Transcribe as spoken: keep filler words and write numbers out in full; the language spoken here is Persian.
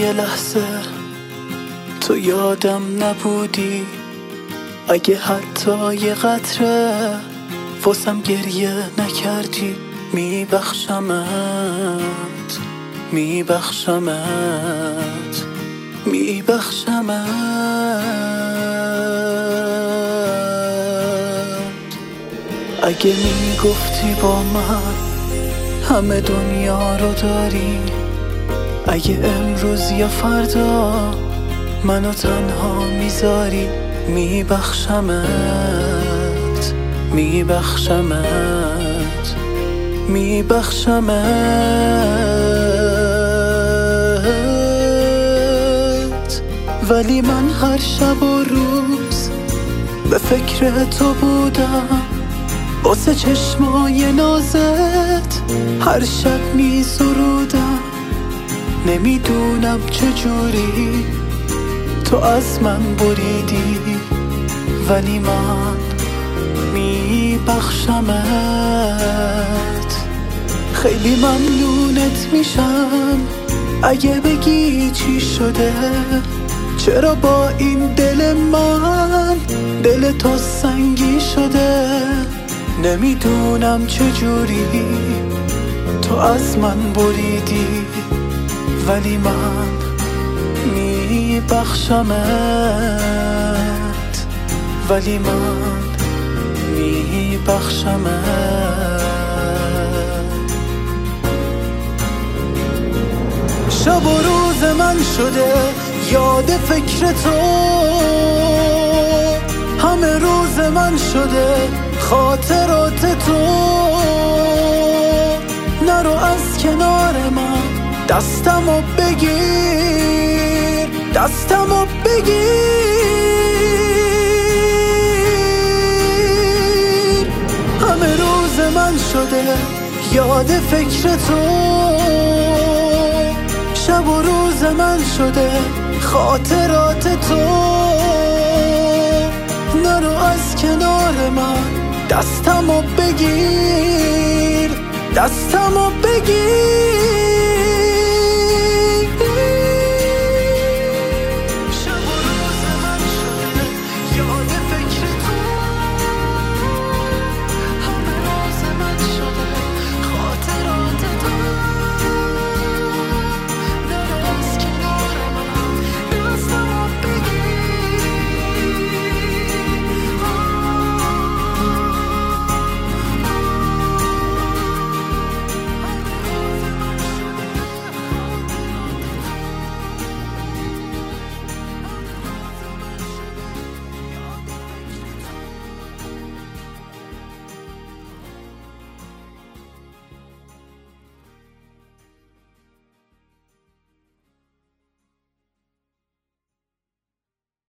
یه لحظه تو یادم نبودی، اگه حتی یه قطره واسم گریه نکردی، میبخشمت میبخشمت میبخشمت. اگه میگفتی با من همه دنیا رو داری، اگه امروز یا فردا منو تنها میذاری، میبخشمت میبخشمت میبخشمت. ولی من هر شب و روز به فکر تو بودم، واسه چشمای نازت هر شب می سرودم. نمیدونم چجوری تو از من بریدی، ولی من میبخشمت. خیلی ممنونت میشم اگه بگی چی شده، چرا با این دل من دل تو سنگی شده. نمیدونم چجوری تو از من بریدی، ولی من میبخشمت، ولی من میبخشمت. شب و روز من شده یاد فکر تو، همه روز من شده خاطرات تو. نرو از کنار من، دستمو بگیر، دستمو بگیر. همه روز من شده یاد فکر تو، شب و روز من شده خاطرات تو. نرو از کنار من، دستمو بگیر، دستمو بگیر.